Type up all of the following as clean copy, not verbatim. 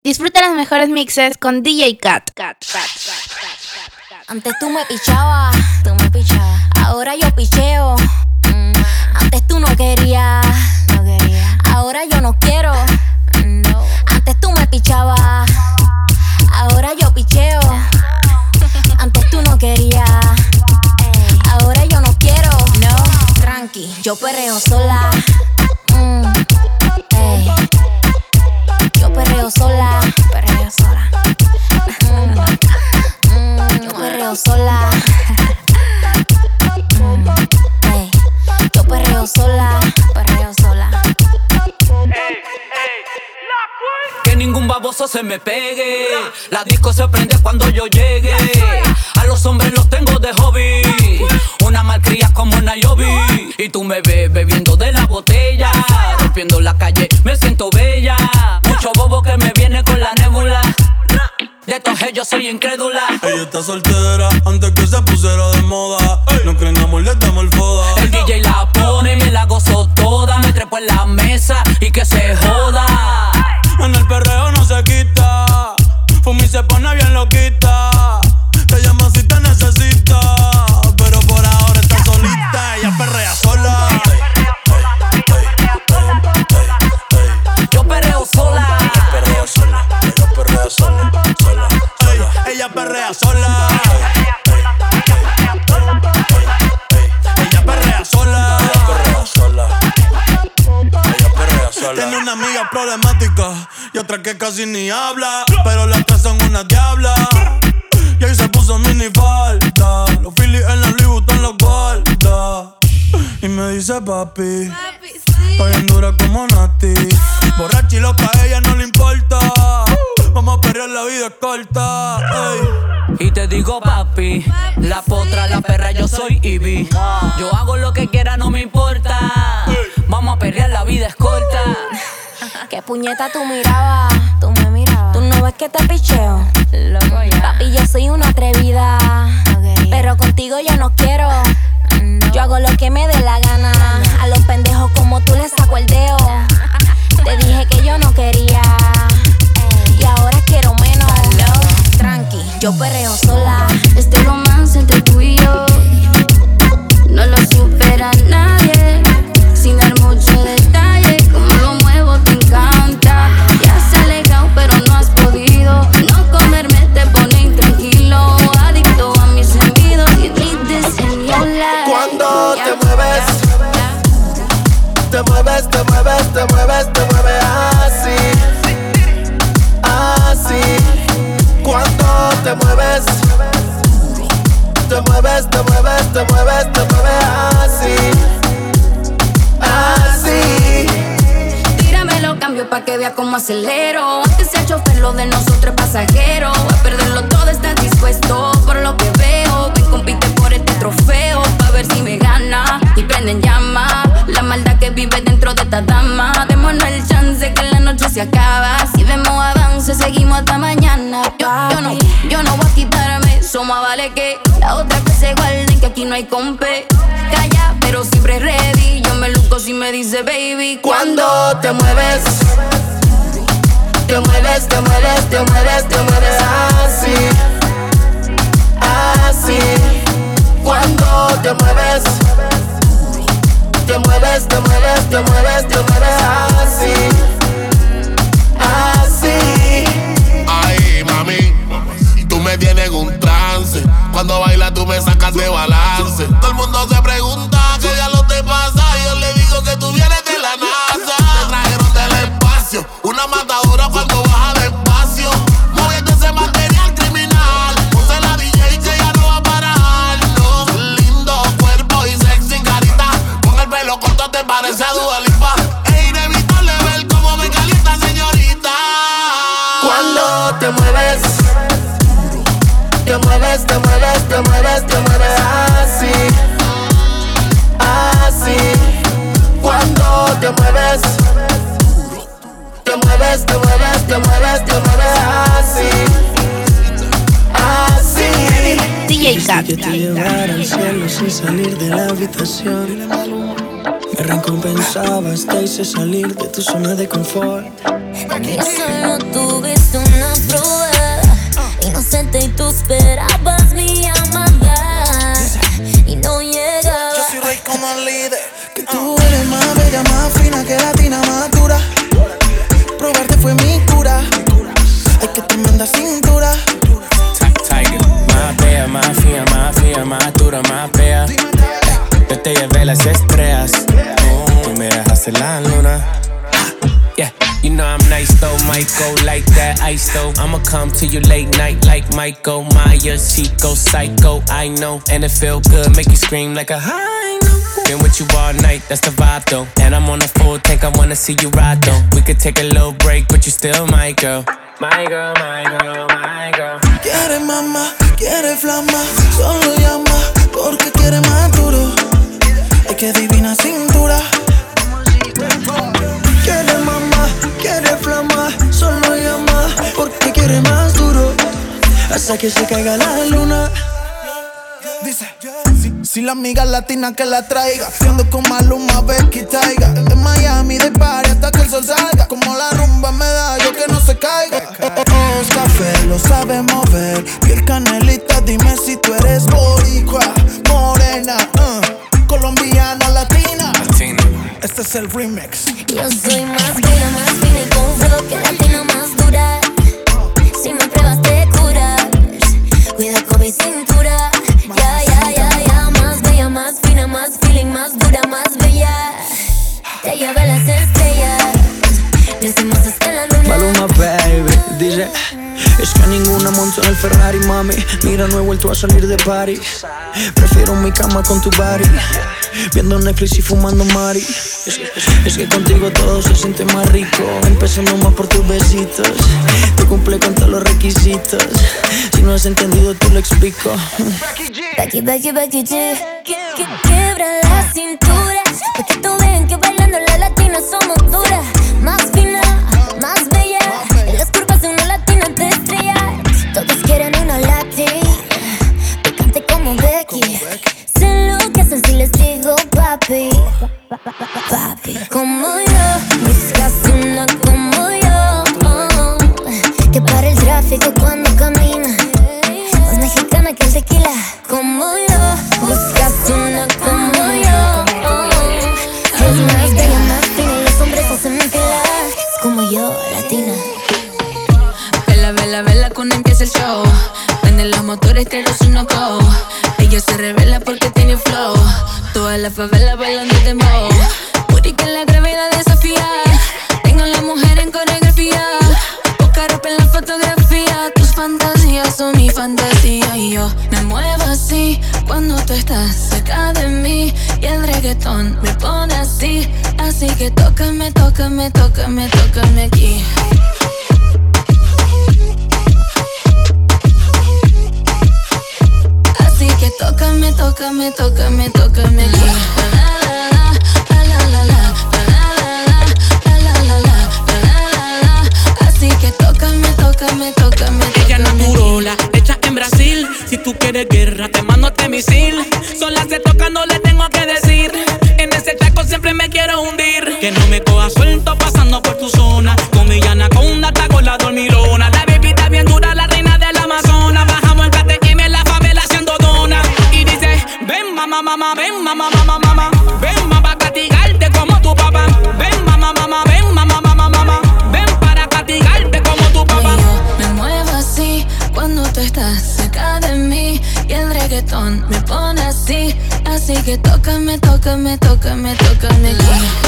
Disfruta los mejores mixes con DJ Cat. Antes tú me pichabas, ahora yo picheo. Antes tú no querías, ahora yo no quiero. Antes tú me pichabas, ahora yo picheo. Antes tú no querías, ahora yo no quiero. No, tranqui, yo perreo sola. Yo perreo sola, perreo sola. Yo perreo sola. Yo perreo sola, perreo sola. Que ningún baboso se me pegue. La disco se prende cuando yo llegue. A los hombres los tengo de hobby. Una malcria como Nayobi. Y tú me ves bebiendo de la botella. Rompiendo la calle, me siento bella. Mucho bobo que me viene con la nébula. De estos yo soy incrédula. Ella está soltera antes que se pusiera de moda. No creen amor, le damos el foda. El DJ la pone y me la gozo toda. Me trepo en la mesa y que se joda. En el perreo no se quita. Fumi se pone bien loquita. Te llama si te necesita. Pero por ahora está solita. Ella perrea sola. Yo perreo sola. Ella perrea sola. Ella perrea sola. Ella perrea sola. Ella perrea sola. Tiene una amiga problemática y otra que casi ni habla, pero las tres son unas diablas. Y ahí se puso mini falta. Los Phillies en la Louis Vuitton los guarda. Y me dice papi, está bien dura como Nati. Borracha y loca, a ella no le importa. Vamos a perrear, la vida es corta. Ey. Y te digo papi, la potra, la perra, yo soy Ivy. Yo hago lo que quiera, no me importa. Vamos a perrear, la vida es corta. ¿Qué puñeta tú mirabas? Tú me mirabas. ¿Tú no ves que te picheo? Loco ya. Papi, yo soy una atrevida. Pero contigo yo no quiero. Yo hago lo que me dé la gana. A los pendejos como tú les saco el dedo. Te dije que yo no quería. Y ahora quiero menos. Tranqui, yo perreo sola. Este romance entre tú y yo no lo supera nadie. Sin dar mucho detalle, como lo muevo te encanta. Ya has alejado pero no has podido. No comerme te pone intranquilo. Adicto a mis sentidos y needs in your life. Cuando te mueves, te mueves, te mueves, te mueves, te mueves así, así. Cuando te mueves, te mueves, te mueves, te mueves, te mueves así, así. Tíramelo, cambio pa' que vea cómo acelero. Antes sea chofer, lo de nosotros es pasajero. A perderlo todo, estás dispuesto. Por lo que veo, ven, compite por este trofeo. Pa' ver si me gana y prenden llama la maldad que vive dentro de esta dama. Démonos el chance que la noche se acaba. Si vemos avance, seguimos hasta mañana. Yo no voy a quitarme, eso más vale que la otra que se guarde, que aquí no hay compe. Calla, pero siempre ready. Yo me luzco si me dice baby. Cuando te mueves, te mueves, te mueves, te mueves, te mueves así, así. Cuando te mueves, te mueves, te mueves, te mueves, te mueves así, así. Ay, mami, tú me tienes en un trance. Cuando bailas tú me sacas de balance. Todo el mundo se pregunta qué diablo te pasa. Y yo le digo que tú vienes de la NASA. Te trajeron del espacio, una matadora cuando baja despacio. Moviendo ese material criminal. Puse la DJ que ya no va a parar. No, lindo cuerpo y sexy carita. Con el pelo corto te parece a Dua Lipa. Es inevitable ver cómo me calienta, señorita. Cuando te mueves, te mueves, te mueves, te mueves, te mueves así, así. Cuando te mueves, te mueves, te mueves, te mueves, te mueves así, así. DJ Cat. Que te llevara al cielo sin salir de la habitación. Me recompensaba hasta hice salir de tu zona de confort. Que solo tú ves tu like that ice though. I'ma come to you late night like Michael Myers. Chico psycho, I know. And it feel good, make you scream like a high note. Been with you all night, that's the vibe though. And I'm on a full tank, I wanna see you ride though. We could take a little break, but you still my girl. My girl, my girl, my girl. Quiere mamá, quiere flama, solo llama porque quiere más duro. Ay, qué divina cintura. Quiere mamá, quiere flama, solo llama porque quiere más duro. Hasta que se caiga la luna. Dice, si la amiga latina que la traiga, ando con Maluma, Becky, Taiga. De Miami, de party hasta que el sol salga. Como la rumba me da, yo que no se caiga. Es café, lo sabe mover. Piel canelita, dime si tú eres boricua, morena, colombiana, latina. Este es el remix. Yo soy más fina y con flow que latina más dura. Si me pruebas te curas. Cuida con mi cintura. Ya, más bella, más fina, más feeling, más dura, más bella. Te lleva a las estrellas. Decimos hasta la luna. Maluma, baby, dice. Es que ninguna montó en el Ferrari, mami. Mira, no he vuelto a salir de party. Prefiero mi cama con tu body, viendo Netflix y fumando mari. Es que contigo todo se siente más rico. Empezando más por tus besitos. Te cumple con todos los requisitos. Si no has entendido, tú lo explico. Becky, G. Quiebra la cintura. Porque tú ven que bailando las latinas somos duras. Más fina, más bella. En las curvas de una latina te estrellas. Todos quieren una latina picante como Becky. Sé lo que hacen si les digo papi. Como yo, buscas una como yo, que para el tráfico cuando camina. Más mexicana que el tequila. Como yo, buscas una como yo. Es más bella, más fina y los hombres hacen filas. Como yo, latina. Vela, cuando empieza el show. Prende los motores, que los uno go. Ella se revela porque tiene flow. Toda la favela bailando de dembow. Puri que la gravedad desafía. Tengo a la mujer en coreografía. Busca ropa en la fotografía. Tus fantasías son mi fantasía. Y yo me muevo así cuando tú estás cerca de mí. Y el reggaetón me pone así. Así que tócame aquí. Así que tócame aquí. Así que tócame Ella naturola, hecha en Brasil. Si tú quieres guerra, te mando este misil. Sola se toca, no le tengo que decir. En ese taco siempre me quiero hundir. Que no me coja suelto pasando por tu zona. Con mi anaconda, taco la dormilona. La bebita bien dura, la reina del Amazonas. Bajamos el KTM en la favela haciendo dona. Y dice, ven mamá, ven mamá. Ven para castigarte como tu papá. Ven mamá, ven mamá. Ven para castigarte como tu papá. Yo me muevo así cuando tú estás cerca de mí. Y el reggaetón me pone así. Así que tócame aquí.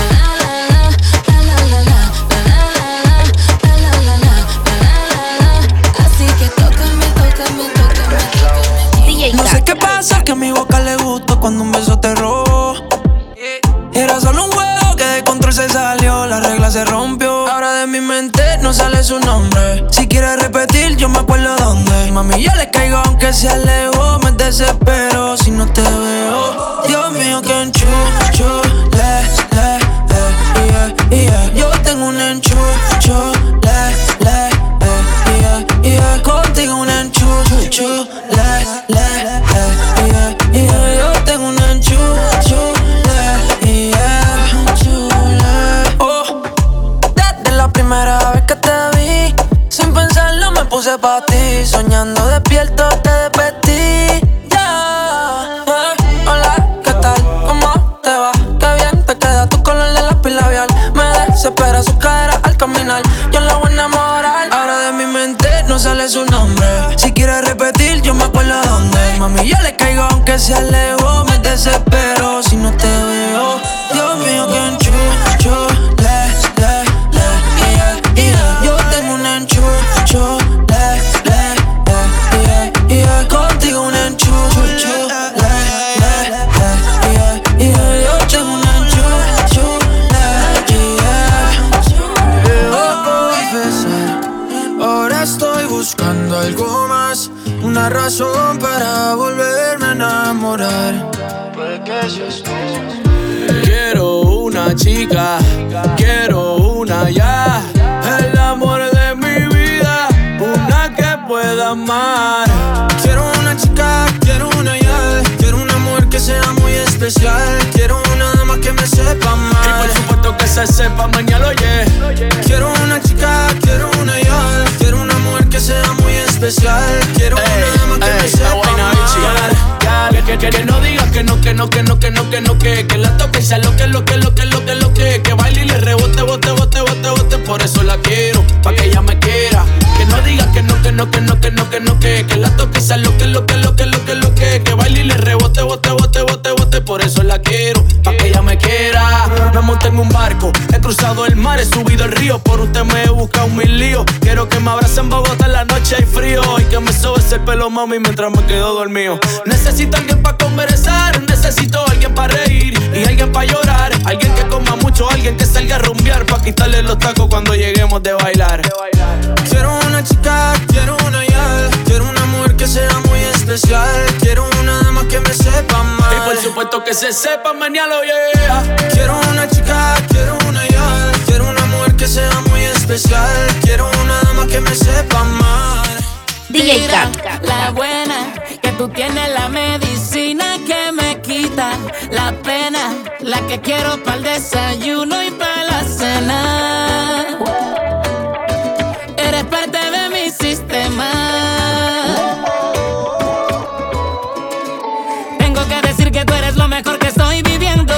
Así que tócame DJ No Cat. sé qué pasa, que a mi boca le gusta cuando un beso te robo. Era solo un juego que de control se salió, la regla se rompió. Ahora de mi mente no sale su nombre. Si quieres repetir, yo me acuerdo dónde. Mami, yo le caigo aunque se alejó. Me desespero si no te veo. Dios mío, que enchucho, yeah. Yo tengo un enchucho, yeah. Contigo un enchucho, yeah. Yo tengo un enchucho, oh, desde la primera vez que te vi, sin pensarlo me puse pa' ti. Soñando despierto te despertí, yeah. Hola, ¿qué tal? ¿Cómo te va? Qué bien te queda tu color de lápiz labial. Me desespera su cadera al caminar. Yo la voy a enamorar. Ahora de mi mente no sale su nombre. Si quieres repetir, yo me acuerdo dónde. Mami, yo le caigo aunque se alejó. Me desespero si no te veo. Dios mío, que enchucho, yeah. Yo tengo un enchucho. buscando algo más, una razón para volverme a enamorar. Porque si quiero una chica, quiero una ya, el amor de mi vida, una que pueda amar. Quiero una chica, quiero una ya, quiero una mujer que sea muy especial, quiero una dama que me sepa amar. Y por supuesto que se sepa mañana, oye. Quiero una chica, quiero una ya, quiero una mujer que sea muy especial, quiero una dama que me sepa amar. Que no digas que no, que la toque y sea lo que baile y le rebote, bote, por eso la quiero, pa' que ella me quiera. Que no digas que la toque y sea lo que baile y le rebote, bote, por eso la quiero, pa' que ella me quiera. Me monté en un barco, he cruzado el mar, he subido el río, por usted me he buscado mil líos. Quiero que me abrace en Bogotá en la noche hay frío y que me sobes el pelo, mami, mientras me quedo dormido. Necesito alguien pa' conversar, necesito alguien pa' reír y alguien pa' llorar, alguien que coma mucho, alguien que salga a rumbear pa' quitarle los tacos cuando lleguemos de bailar. Quiero una chica, quiero una ya, quiero una mujer que sea muy especial, quiero una dama que me sepa amar. Y por supuesto que se sepa mañana, yeah. Quiero una chica, quiero una ya, quiero una mujer que sea muy especial, quiero una dama que me sepa amar. DJ Cat. La buena, que tú tienes la medicina que me quita la pena, la que quiero para el desayuno y para la cena. Eres parte de mi sistema. Tengo que decir que tú eres lo mejor que estoy viviendo,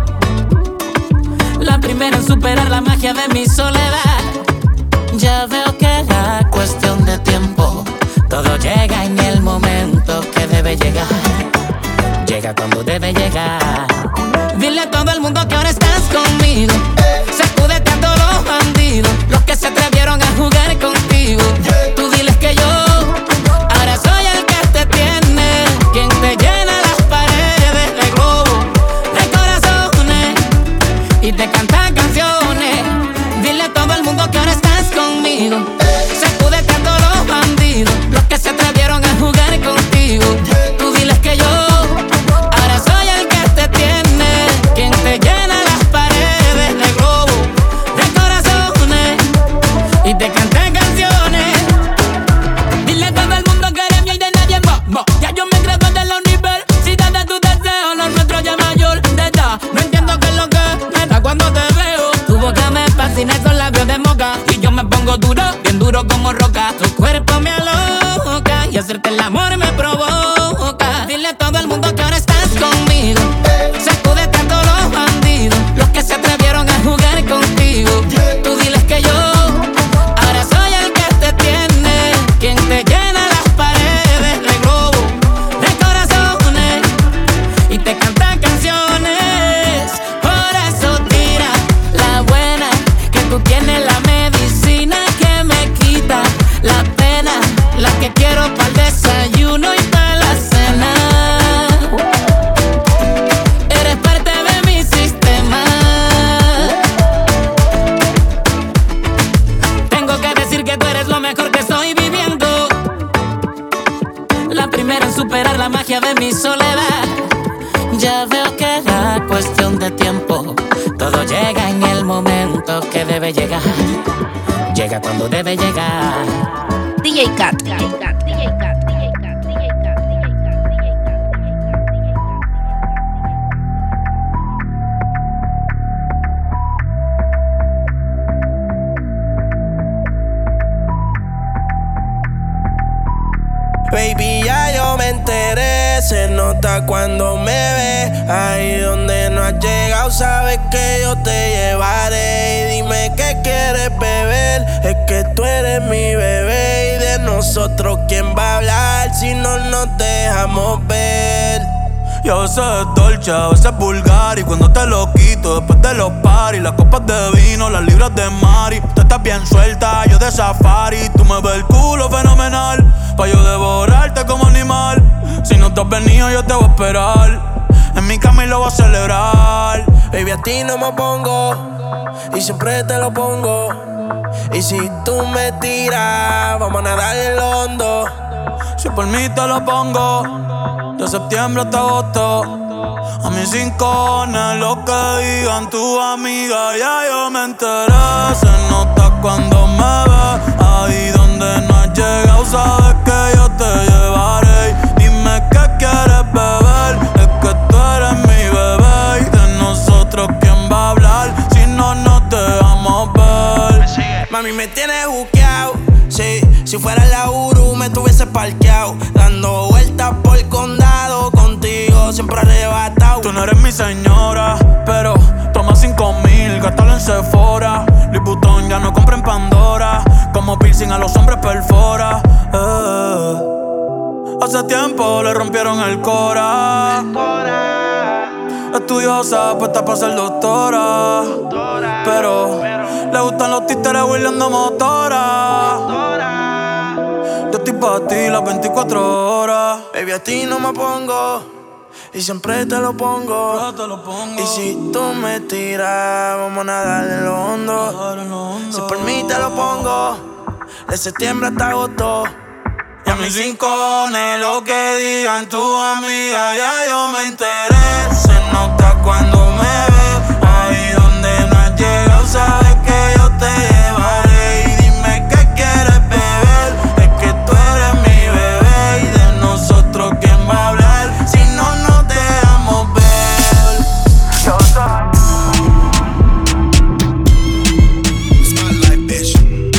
la primera en superar la magia de mi soledad. Ya veo que era cuestión de tiempo, todo llega en el momento que debe llegar, llega cuando debe llegar. Dile a todo el mundo que ahora estás conmigo, sacúdete a todos los bandidos, los que se atrevieron a jugar contigo. Tú diles que yo ahora soy el que te tiene, quien te llena las paredes de globo, de corazones y te canta canciones. Dile a todo el mundo que ahora estás conmigo, sacúdete a todos los bandidos, los que se atrevieron a jugar contigo. Tú diles que yo ahora soy el que te tiene, quien te llena las paredes de globo, de corazones y te canta canciones. Dile a todo el mundo que eres mía y de nadie más. Ya yo me gradué de la universidad de tu deseo, lo nuestro ya mayor de edad. No entiendo qué es lo que me da cuando te veo. Tu boca me fascina, esos labios de moca y yo me pongo duro, bien duro como roca. Tu cuerpo me aloca y hacerte el amor me provoca. Dile a todo el mundo que ahora estás conmigo, sacúdete a todos los bandidos, los que se atrevieron a jugar contigo. Tú diles que yo ahora soy el que te tiene, quien te llena las paredes de globo, de corazones y te canta canciones. Por eso tira la buena, que tú tienes la medicina que me quita la pena, la que quiero para el desayuno y para la cena. Eres parte de mi sistema. Tengo que decir que tú eres lo mejor que estoy viviendo, la primera en superar la magia de mi soledad. Ya veo que era cuestión de tiempo, todo llega en el momento que debe llegar, llega cuando debe llegar. DJ Cat. Baby, ya yo me enteré, se nota cuando me ves. Ahí donde no has llegado, sabes que yo te llevaré. Y dime qué quieres beber, es que tú eres mi bebé. Y de nosotros, ¿quién va a hablar si no nos dejamos ver? Y a veces es dolce, a veces es vulgar. Y cuando te lo quito después de los party, las copas de vino, las libras de Mari. Tú estás bien suelta, yo de safari. Tú me ves el culo fenomenal, pa' yo devorarte como animal. Si no te has venido yo te voy a esperar en mi cama y lo voy a celebrar. Baby, a ti no me opongo y siempre te lo pongo. Y si tú me tiras, vamos a a nadar en lo hondo. Si por mí te lo pongo, de septiembre hasta agosto. A mis 5 cojones lo que digan tu amiga, ya yo me enteré. Se nota cuando me ves, ahí donde no has llegado, sabes que yo te llevaré. Dime qué quieres beber, es que tú eres mi bebé. Y de nosotros, ¿quién va a hablar si no nos dejamos ver? Mami, me tienes juqueado, sí. Si fuera la Uru me tuviese parqueado, dando vueltas por el condado, contigo siempre arrebatado. Tú no eres mi señora, pero toma 5,000, gástalo en Sephora. Louis Vuitton ya no compra en Pandora, como piercing a los hombres perfora. Hace tiempo le rompieron el cora. Estudiosa, puesta para ser doctora, pero le gustan los títeres huirleando motora. Yo estoy pa' ti las 24 horas. Baby, a ti no me pongo y siempre te lo pongo. Y si tú me tiras, vamos a nadar en lo hondo. Si por mí te lo pongo, de septiembre hasta agosto. Y a mis 5 cojones lo que digan tu amiga, ya yo me enteré. Se nota cuando me ves, ahí donde no has llegado, sabes que yo te llevaré. Y dime qué quieres beber, es que tú eres mi bebé. Y de nosotros, ¿quién va a hablar si no nos dejamos ver? Yo soy. It's my life, bitch.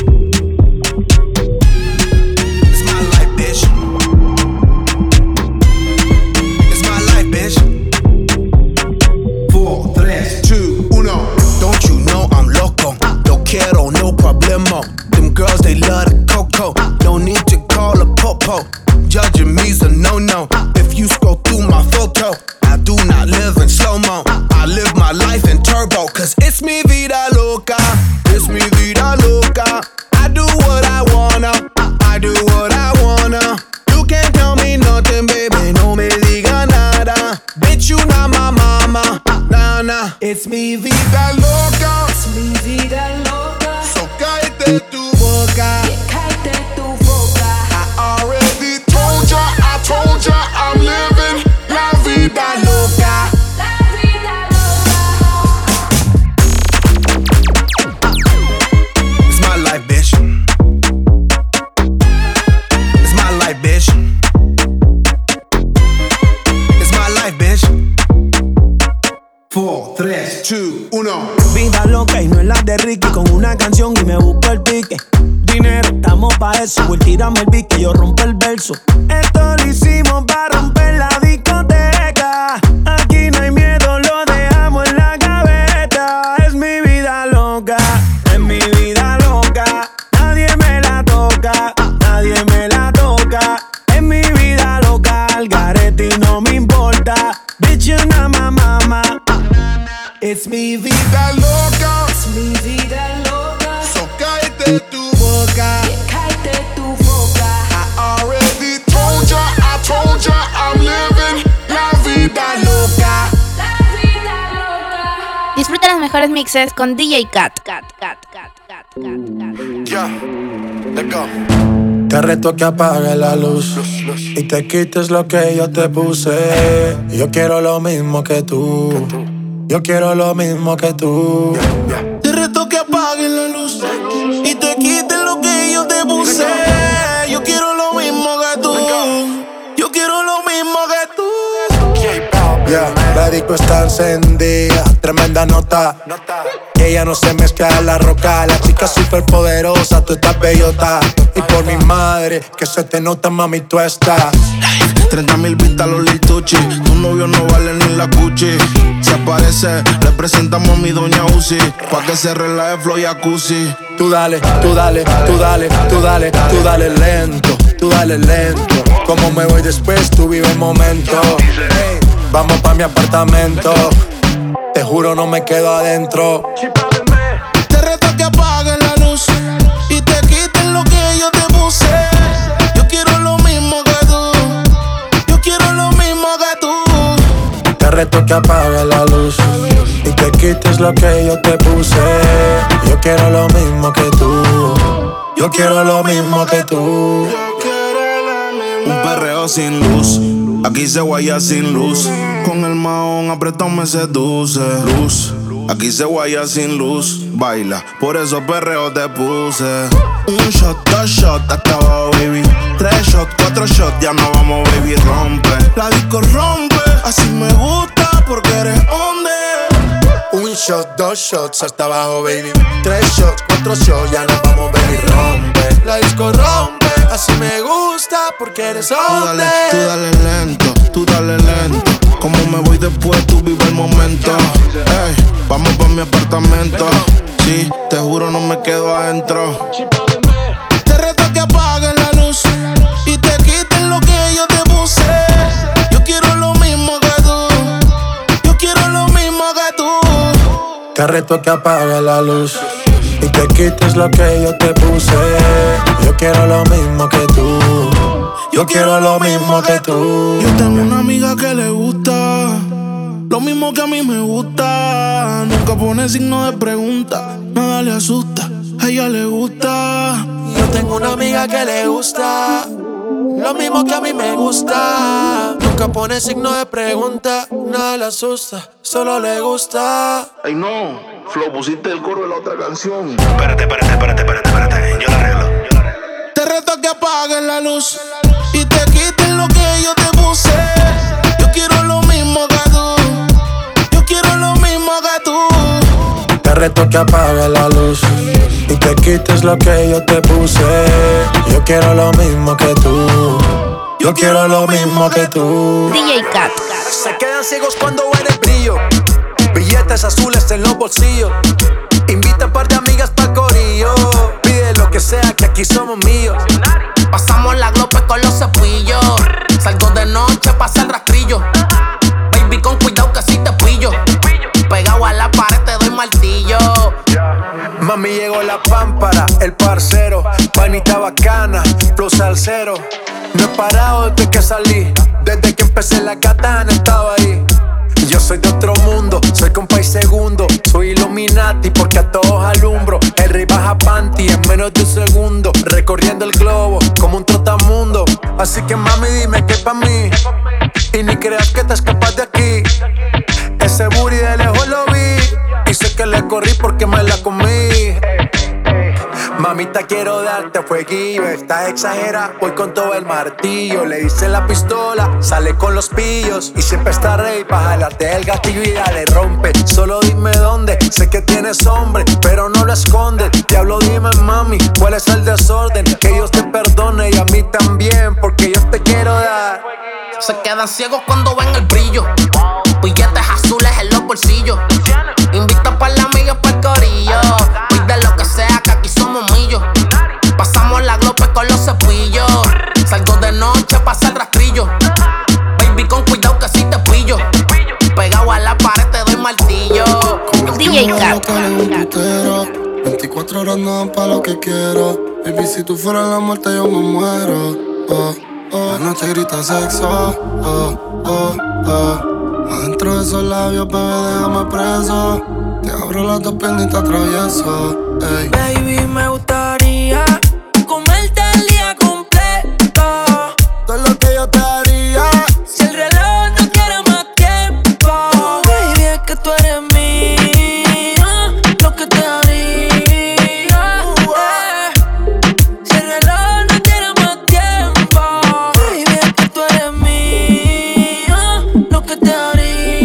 It's my life, bitch. It's my life, bitch. 4, 3, 2, 1. Don't you know I'm loco? Yo quiero, no problemo. Them girls, they love the coco. No need to call a popo. Judging me's a no-no. If you scroll through my photo, I do not live in slow-mo. I live my life in turbo, cause it's mi vida loca. It's mi vida loca. I do what I wanna. I do what I wanna. You can't tell me nothing, baby. No me diga nada. Bitch, you not my mama. Nah, nah. It's mi vida loca. Es mi vida loca. So cállate tu boca. Cállate tu boca. I already told ya, I'm living la vida loca. La vida loca. It's my life, bitch. It's my life, bitch. It's my life, bitch. 4, 3, 2, 1. Vida loca y no es la de Ricky, con una canción y me busco el pique. Dinero, estamos pa' eso, güey, tírame el beat que yo rompo el verso. Esto lo hicimos pa' romper la discoteca. Aquí no hay miedo, lo dejamos en la gaveta. Es mi vida loca, es mi vida loca. Nadie me la toca, nadie me la toca. Es mi vida loca, al garete y no me importa. Bitch, you not my mama. It's mi vida loca. Es mi vida loca. So cállate tu boca. Cállate tu boca. I already told ya, I'm living la vida loca. La vida loca. Disfruta los mejores mixes con DJ Kat. Yeah, let's go. Te reto que apague la luz y te quites lo que yo te puse. Yo quiero lo mismo que tú. Yo quiero lo mismo que tú. Te reto que apagues la luz y te quites lo que yo te puse. Yo quiero lo mismo que tú. Yo quiero lo mismo que tú. Yeah, la disco está encendida, tremenda nota. Que ella no se mezcla en la roca. La chica súper poderosa, tú estás bellota. Y por mi madre, que se te nota, mami, tú estás. 30,000 vistas los Lil Tucci. Tu novio no vale ni la Gucci. Si aparece, le presentamos a mi doña Uzi. Pa' que se relaje flow y jacuzzi. Tú dale, tú dale, tú dale, tú dale, tú dale lento, tú dale lento. Como me voy después, tú vive el momento. Hey, vamos pa' mi apartamento. Te juro no me quedo adentro. Te reto que apagues la luz y te quites lo que yo te puse. Yo quiero lo mismo que tú. Yo quiero lo mismo que tú. Te reto que apagues la luz y te quites lo que yo te puse. Yo quiero lo mismo que tú. Yo quiero lo mismo que tú. Un perreo sin luz, aquí se guaya sin luz. Con el mahón apretado me seduce. Luz, aquí se guaya sin luz. Baila, por eso perreo te puse. Un shot, 2 shots, hasta abajo, baby. 3 shots, 4 shots, ya no vamos, baby, rompe. La disco rompe, así me gusta porque eres hombre. Un shot, 2 shots, hasta abajo, baby. 3 shots, 4 shots, ya nos vamos, baby, rompe. La disco rompe, así me gusta porque eres hombre. Tú dale lento, tú dale lento. Como me voy después, tú vive el momento. Ey, vamos pa' mi apartamento. Sí, te juro no me quedo adentro. Te reto que apagues la luz y te quites lo que yo te puse. Yo quiero lo mismo que tú. Yo quiero lo mismo que tú. Te reto que apagues la luz y te quites lo que yo te puse. Yo quiero lo mismo que tú. Yo quiero lo mismo que tú. Yo tengo una amiga que le gusta lo mismo que a mí me gusta. Nunca pone signo de pregunta, nada le asusta, a ella le gusta. Yo tengo una amiga que le gusta lo mismo que a mí me gusta. Nunca pone signo de pregunta, nada le asusta, solo le gusta. Ay no, Flo, pusiste el coro de la otra canción. Espérate, yo la arreglo. Te reto que apagues la luz y te quites lo que yo te puse. Yo quiero lo mismo que tú. Yo quiero lo mismo que tú. Te reto que apagues la luz y te quites lo que yo te puse. Yo quiero lo mismo que tú. Yo quiero lo mismo que tú. DJ Cat. Se quedan ciegos cuando ven el brillo. Billetes azules en los bolsillos. Invita a un par de amigas pa'l corillo. Pide lo que sea, que aquí somos míos. Pasamos la glope con los cepillos. Salgo de noche, pasa el rastrillo. Baby, con cuidado que si te pillo. Pegado a la pared te doy martillo. Mami, llegó la pámpara, el parcero. Panita bacana, flow salsero. No he parado desde que salí. Desde que empecé la gata han estado ahí. Yo soy de otro mundo, soy compa y segundo. Soy Illuminati porque a todos alumbro. El rey baja panty en menos de un segundo. Recorriendo el globo como un trotamundo. Así que mami dime que pa' mí. Y ni creas que te escapas de aquí. Ese booty de lejos lo vi. Y sé que le corrí porque me la comí. Mamita, quiero darte fueguillo. Estás exagera, voy con todo el martillo. Le hice la pistola, sale con los pillos. Y siempre está ready pa' jalarte el gatillo y dale rompe. Solo dime dónde, sé que tienes hombre, pero no lo escondes. Diablo, dime mami, cuál es el desorden. Que Dios te perdone y a mí también, porque yo te quiero dar. Se quedan ciegos cuando ven el brillo. Billetes azules en los bolsillos. Invita pa' la amiga pa'l corillo. Pide lo que sea, que aquí somos millos. Pasamos la glope con los cepillos. Salgo de noche, pasa el rastrillo. Baby, con cuidado que si te pillo. Pegado a la pared te doy martillo. DJ Cat. 24 horas no dan pa' lo que quiero. Baby, si tú fueras la muerte yo me muero. La noche grita sexo. Adentro de esos labios, bebé, déjame preso. Te abro las dos piernas y te atravieso. Ey. Baby, me gustaría comerte el día completo. Todo lo que yo te haría. Si el reloj no quiere más tiempo. Baby, es que tú eres mía. Lo que te haría. Si el reloj no quiere más tiempo. Baby, es que tú eres mía. Lo que te haría.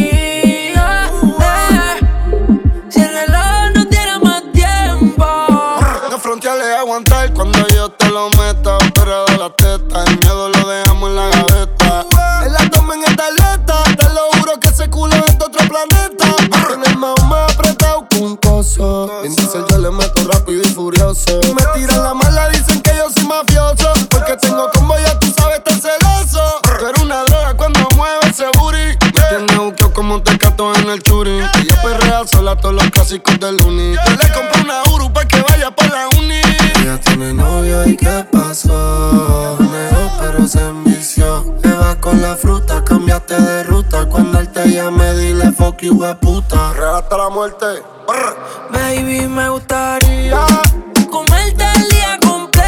Si el reloj no tiene más tiempo. No fronteales aguantar cuando yo te lo meta. Pero de la teta, el miedo lo dejamos en la gaveta. En la toma en esta atleta, te lo juro que ese culo es de otro planeta. En el mao más apretado que un coso. En diesel yo le meto rápido y furioso. Me tiran la mala, dicen que yo soy mafioso. Porque tengo combo, ya tú sabes, estar celoso. Tú eres una droga cuando mueve ese booty. Me tiene buqueo como un tecato en el churi. Ella perrea sola todos los clásicos del uni. Yo le compré una Uru pa' que vaya pa' la uni. Ella tiene novio y ¿qué pasó? Negó pero se envició. Le vas con la fruta, cambiaste de ruta. Cuando él te llame dile fuck you, puta. Regata la muerte. Baby, me gustaría comerte el día completo.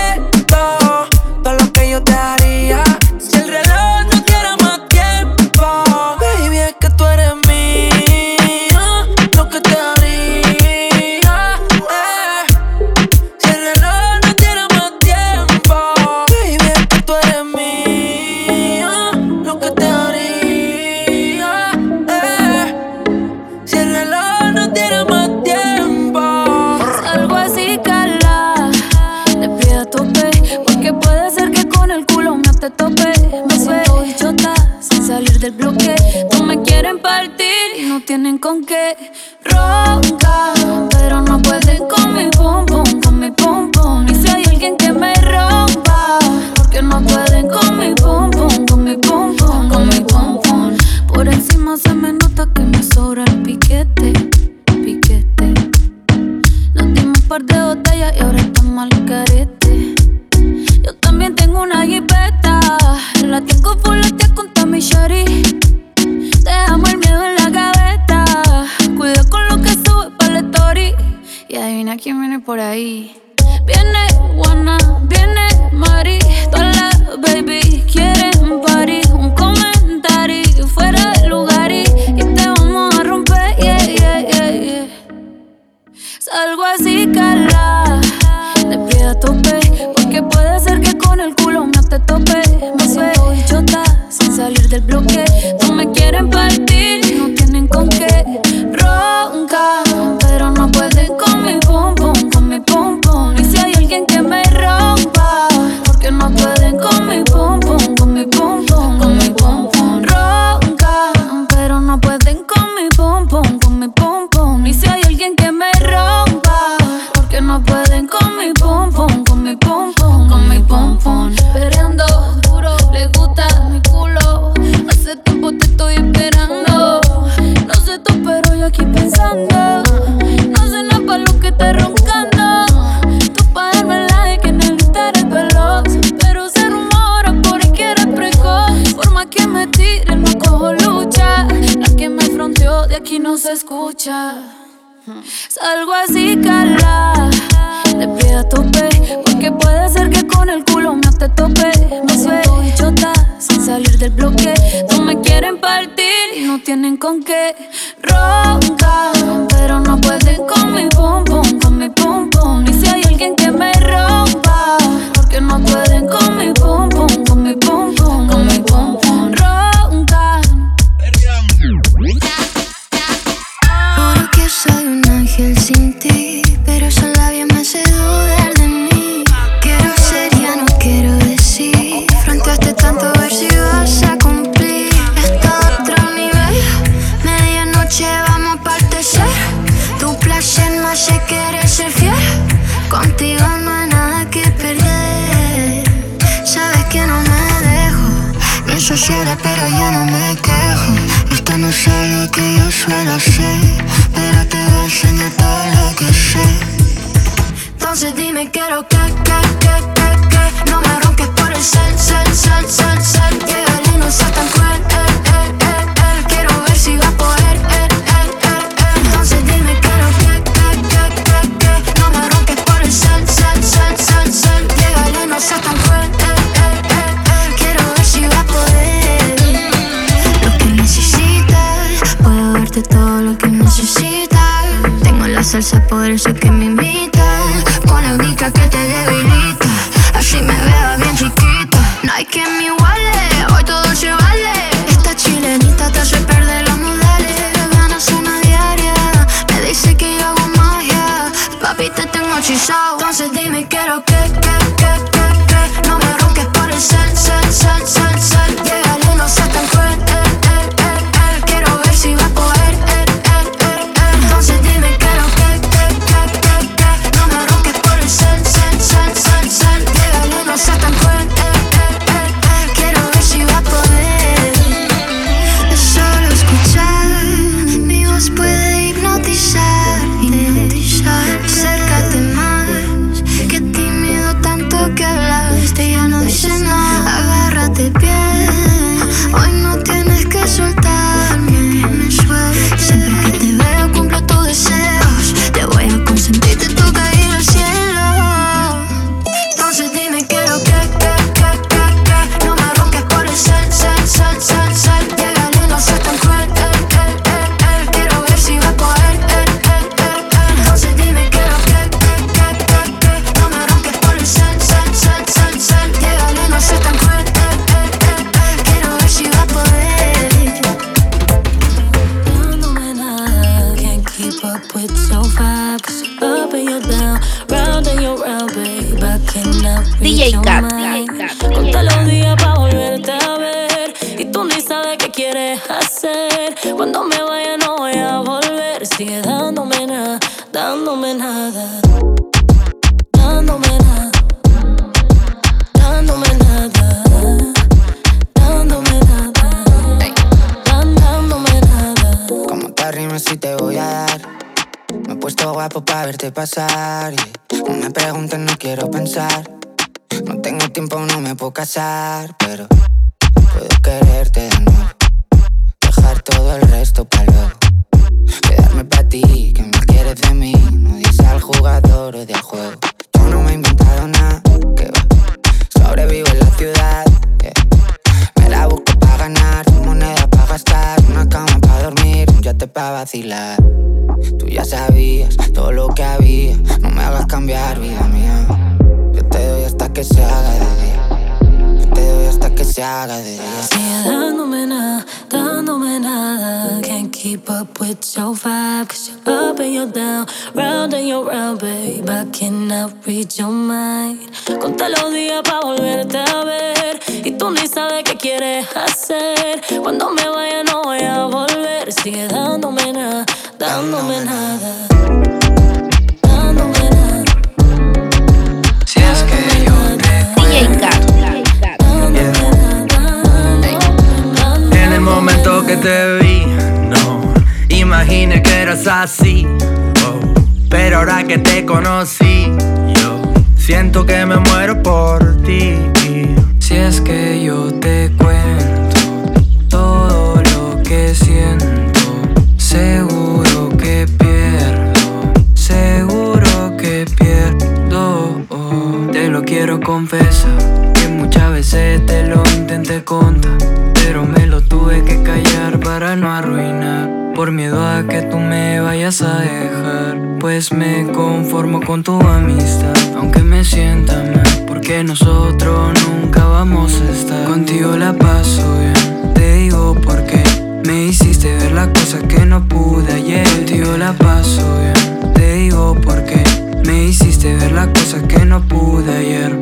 con qué roncar, pero no pueden con mi pum pum, con mi pum pum. Y si hay alguien que me rompa, porque no pueden con mi pum pum, con mi pum pum, con mi pum pum. Por encima se me nota que me sobra el piquete, piquete. Nos dimos un par de botellas y ahora estamos al carete. Yo también tengo una jipeta, la tengo fuletea con mi shorty. Dejamos el miedo en la gaveta, cuida con lo que sube para la story. Y adivina quién viene por ahí. Viene Juana, viene Mari, todas las baby quieren party. Un comentario fuera de lugar y te vamos a romper, yeah, yeah, yeah, yeah. Salgo así, cala, de pie a tope, porque puede ser que con el culo me te tope. Me suelto bichota sin salir del bloque. No me quieren partir y no tienen con qué roncar, pero no pueden con mi pum pum, con mi pum pum. Y si hay alguien que me rompa, porque no pueden con mi pum pum, con mi pum pum, con mi pum pum. Roncar, pero no pueden con mi pum pum, con mi pum pum. Y si hay alguien que me rompa, porque no pueden con mi pum pum, con mi pum pum, con mi pum pum. Perreando duro, le gusta mi culo. Hace tiempo te estoy esperando. No sé tú, pero yo aquí pensando. No sé nada pa' lo que estás roncando. Tú pa' darme like en el Instagram veloz, pero se rumora por ahí que eres precoz. Por más que me tire, no cojo lucha. La que me fronteó de aquí no se escucha. Salgo así, cala, de pie a tope, porque puede ser que con el culo me te tope. Me suelto bichota sin salir del bloque. No me quieren partir y no tienen con qué roncar, pero no pueden con mi pum pum, con mi pum pum. Y si hay alguien que me rompa, porque no pueden con mi pum pum, con mi pum pum, con mi pum pum. Roncar. Juro que soy un ángel sin ti, pero esos labios me hacen dudar de mí. Quiero ser, ya no quiero decir. Fronteaste tanto a ver si vas a cumplir. Está a otro nivel, medianoche vamos a partecer. Tu placer me hace querer ser fiel. Contigo no hay nada que perder. Sabes que no me dejo, no soy ciega pero yo no me quejo. Esto no es algo que yo suelo hacer, pero te voy a enseñar todo lo que sé. Entonces dime quiero que no me ronques por el cel. Llegale, no seas tan cruel, quiero ver si vas a poder, Entonces dime quiero que no me ronques por el cel. Llegale, no seas tan cruel, quiero ver si vas a poder. Lo que necesitas, puedo darte todo lo que necesitas. Tengo la salsa, por eso que me invitas. Con la única que te debilita, así me veo bien chiquita. No hay quien me iguale, hoy todo se vale. Esta chilenita te hace perder los modales. Ganas una diaria, me dice que yo hago magia. Papi, te tengo hechizado. Entonces dime quiero que no me ronques por el cel. Llegale, no seas tan cruel, quiero ver si vas a poder, Entonces dime quiero que no me ronques por el cel. Llegale, no seas tan cruel, quiero ver si vas a poder. Es solo escuchar, mi voz puede hipnotizarte. Acércate más, que tímido tanto que hablaste, ya no dice nada. Agárrate bien, hoy no tienes que soltarme. Me suelto, siempre que te veo cumplo tus deseos. Te voy a consentir, te toca ir al cielo. Entonces dime quiero que no me ronques por el cel. Llegale, no seas tan cruel, quiero ver si vas a poder, Entonces dime quiero que no me ronques por el cel. Llegale, no seas tan cruel, quiero ver si vas a poder. Dándome nada, can't keep up with so fast. 'Cause you're up and you're down, round and you're round, babe. I cannot read DJ your Cat. mind. Conta los días pa' volverte a ver, y tú ni sabes qué quieres hacer. Cuando me vaya no voy a volver. sigue dándome nada, dándome nada. Dándome nada, dándome nada, dándome nada, dándome nada. ¿Cómo te rimas si te voy a dar? Me he puesto guapo pa' verte pasar y no me preguntes, no quiero pensar. No tengo tiempo, no me puedo casar, pero puedo quererte de nuevo. Dejar todo el resto pa' luego. Quedarme pa' ti, que me quieres de mí. No dices al jugador o del juego. Yo no me he inventado nada, que va. Sobrevivo en la ciudad, yeah. Me la busco pa' ganar, moneda pa' gastar, una cama pa' dormir, un yate pa' vacilar. Tú ya sabías todo lo que había, no me hagas cambiar, vida mía. Yo te doy hasta que se haga de día. Yo te doy hasta que se haga de día. Sigue dándome nada, dándome nada. Can't keep up with your vibe, 'cause you're up and you're down, round and you're round, babe. I cannot read your mind. Conté los días pa' volverte a ver y tú ni sabes qué quieres hacer. Cuando me vaya no voy a volver. Sigue dándome nada, dándome nada. Dándome nada. Si es que yo te DJ Cat. En el momento que te vi, no imaginé que eras así, oh. Pero ahora que te conocí, yo siento que me muero por ti. Si es que yo te cuento todo lo que siento, seguro que pierdo, seguro que pierdo. Te lo quiero confesar, que muchas veces te lo intenté contar, pero me lo tuve que callar para no arruinar, por miedo a que tú me vayas a dejar. Pues me conformo con tu amistad, aunque me sienta mal, porque nosotros nunca vamos a estar. Contigo la paso bien, te digo por qué. Me hiciste ver las cosas que no pude ayer. Contigo la paso bien, te digo por qué. Me hiciste ver las cosas que no pude ayer.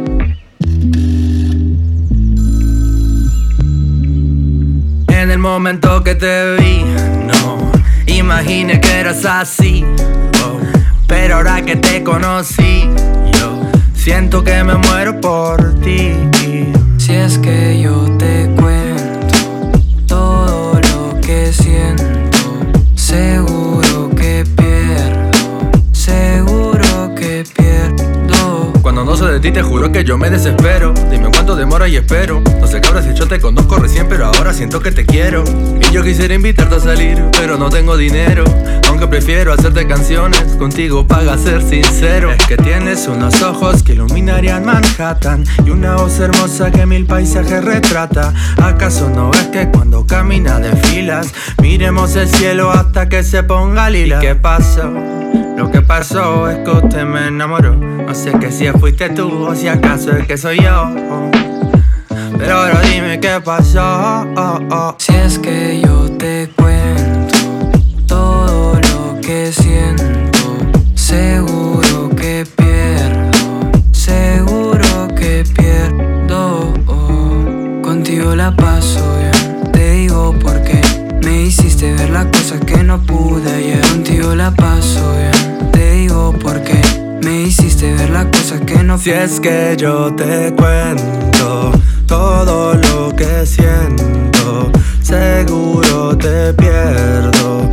En el momento que te vi, no imaginé que eras así, oh. Pero ahora que te conocí, yo siento que me muero por ti. Si es que yo te cuento todo lo que siento, seguro que pierdo, seguro que pierdo. Cuando no sé de ti te juro que yo me desespero. Dime cuánto demora y espero. No sé cabra si yo te conozco recién, pero ahora siento que te quiero. Y yo quisiera invitarte a salir, pero no tengo dinero. Aunque prefiero hacerte canciones, contigo paga ser sincero. Es que tienes unos ojos que iluminarían Manhattan y una voz hermosa que mil paisajes retrata. ¿Acaso no ves que cuando camina desfilas? Miremos el cielo hasta que se ponga lila. ¿Y qué pasó? Lo que pasó es que usted me enamoró. No sé que si fuiste tú o si acaso es que soy yo. Pero ahora dime qué pasó. Si es que yo te cuento todo lo que siento, seguro que pierdo, seguro que pierdo. Contigo la paso bien, te digo por qué. Me hiciste ver las cosas que no pude ayer. Contigo la paso bien, te digo por qué. Me hiciste ver las cosas que no pude. Si es que yo te cuento todo lo que siento, seguro te pierdo,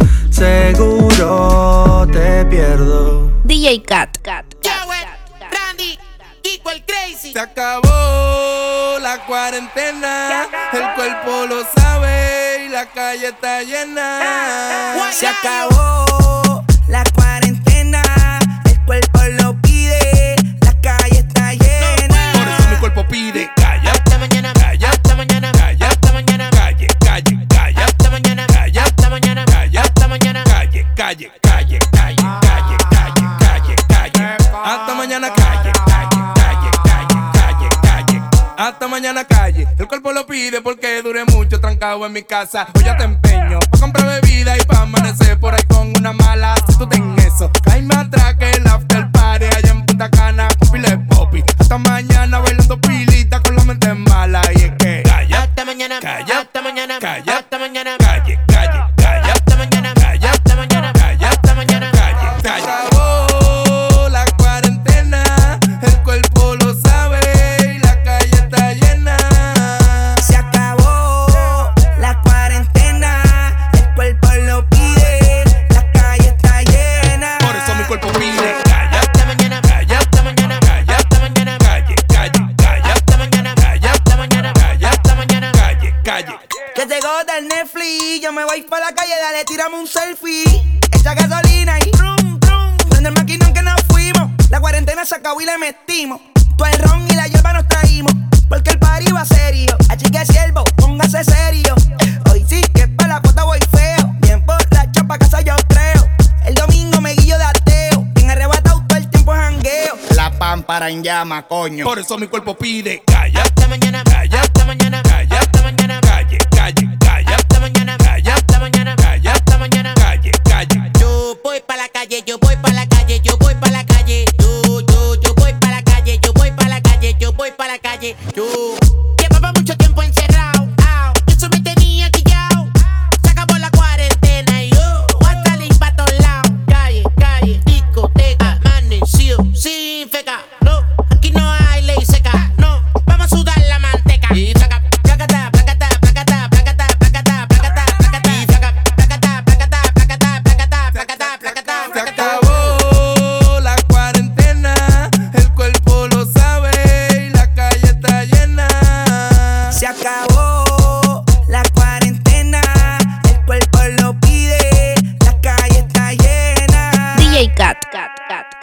seguro te pierdo. DJ Cat. Randy, Kiko el Crazy. Se acabó la cuarentena, el cuerpo lo sabe y la calle está llena. Se acabó la cuarentena, el cuerpo lo pide, la calle está llena. Por eso mi cuerpo pide calla. Hasta mañana, calla. Hasta mañana, calla. Hasta mañana, calle, calle, calla. Hasta mañana, calla. Hasta mañana, calla. Hasta mañana, calle, calle, calle, calle, calle, calle, calle, calle. Hasta mañana, calle, calle, calle, calle, calle, calle. Hasta mañana, calle. El cuerpo lo pide porque duré mucho trancado en mi casa. Hoy ya te empeño pa' comprar bebida y pa' amanecer por ahí con una mala. Si tú ten eso, cállame atrás que el after party allá en Punta Cana con pile de popi. Hasta mañana bailando pilita con la mente mala. Y es que calla, hasta mañana, calla, hasta mañana, calla, hasta mañana, calle, calle, calla, hasta mañana, calla, hasta mañana, calla, hasta mañana. yo me voy pa' la calle, dale, tírame un selfie. Echa gasolina y rum, rum. Prende el maquinón que nos fuimos. La cuarentena se acabó y le metimos. Todo el ron y la hierba nos traímos. Porque el party va serio. Así que siervo, póngase serio. Hoy sí que pa' la foto voy feo. Bien borracho pa' casa yo creo. El domingo me guillo de ateo. Bien arrebatado todo el tiempo jangueo. La pámpara en llama, coño. Por eso mi cuerpo pide calla hasta mañana, calla hasta mañana, calla hasta mañana, calle, calle, calla hasta mañana, calla hasta mañana, calla hasta mañana, calle, calle. Yo voy pa' la calle, yo voy pa' la calle, yo voy pa' la calle. Yo voy pa' la calle, yo voy pa' la calle, yo voy pa' la calle. Yo llevaba mucho tiempo encerrado, eso me tenía quillao. Se acabó la cuarentena y yo voy a salir pa' todos lados. Calle, calle, discoteca, amanecido, sin feca. No, aquí no hay ley seca, no, vamos a sudar la manteca. Y saca, placata, placata, placata, placata, placata, placata, placata. Y saca, placata, placata, placata, placata, placata, placata, Se acabó la cuarentena, el cuerpo lo sabe y la calle está llena. Se acabó la cuarentena, el cuerpo lo pide, la calle está llena. DJ Cat.